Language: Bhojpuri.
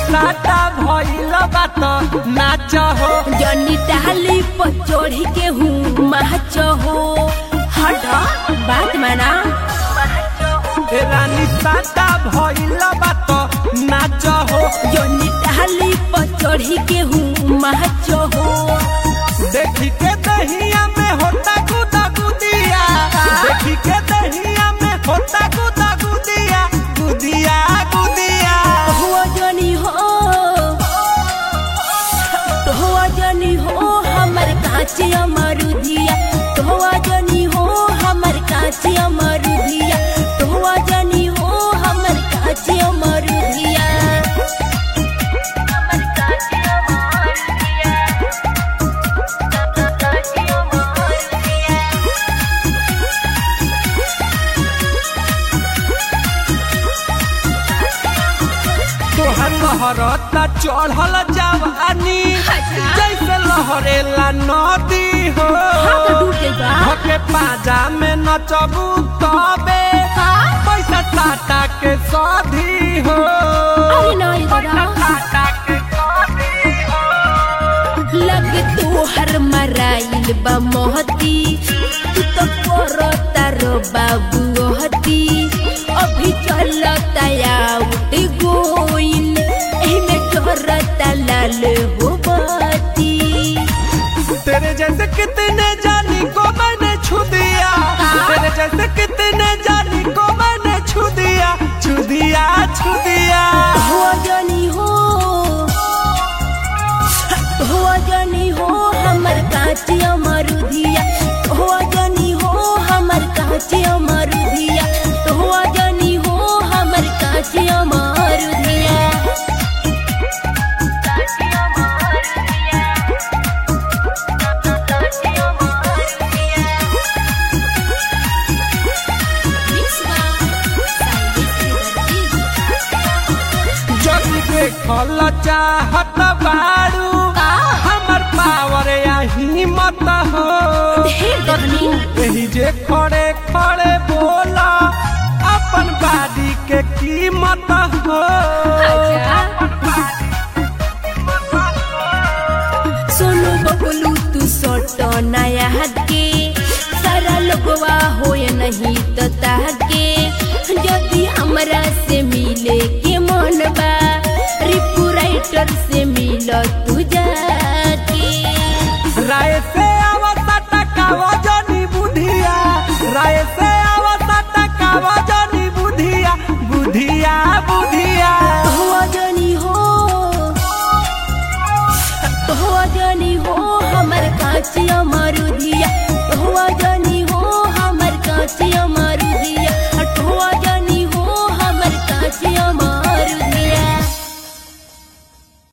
साटा भइल बात नाच हो जनी डाली पर चढ़ी के हूँ महच हो हट बात माना रानी साटा भइल बात नाच हो जनी डाली पर चढ़ी के हूँ महच हो देखी के दहिया में होता गुदा गुदिया देखी के दहिया में होता गुदा गुदिया गुदिया गुदिया हुआ जनी हो हमर कांचे अमरुदिया हुआ जनी हो हमर कांचे अमरुदिया हुआ जनी हो हमर कांचे अमरुदिया तोहर लहरता चढ़ल जवानी जैसे लहरेला नदी हो धके पाजा में नचबू तबे पैसा टाटा के सधी हो लग तोहर मराइल बा मोहती तू तो करता रो बाबू हती अभी चलता आउट गोइल एमे चोरता लाल हो बाती तेरे जैसे कितने जानी को मैंने छू दिया तेरे जैसे कितने जानी को मैंने छू दिया छू दिया छू दिया हुआ जनी हो हमर कांचे अमरुदिया हुआ जनी हो हमर कांचे अमरुदिया हुआ जनी हो हमर कांचे अमरुदिया जब देखल चाहत बारू हमर पावर या हिम्मत हो यही जे खड़े खड़े बोला अपन बाड़ी के कीमत हो सुनो बबलू तू सोटो नया हद के सारा लोगवा होए नहीं तो ताके यदि हमरा से मिले के मन बा रिपू राइटर से मिलो तू जाके राय से आवता टकावा जानी बुधिया राय से आवता टकावा जानी बुधिया बुधिया बुधिया हुआ जनी हो हमर कांचे अमरुदिया हुआ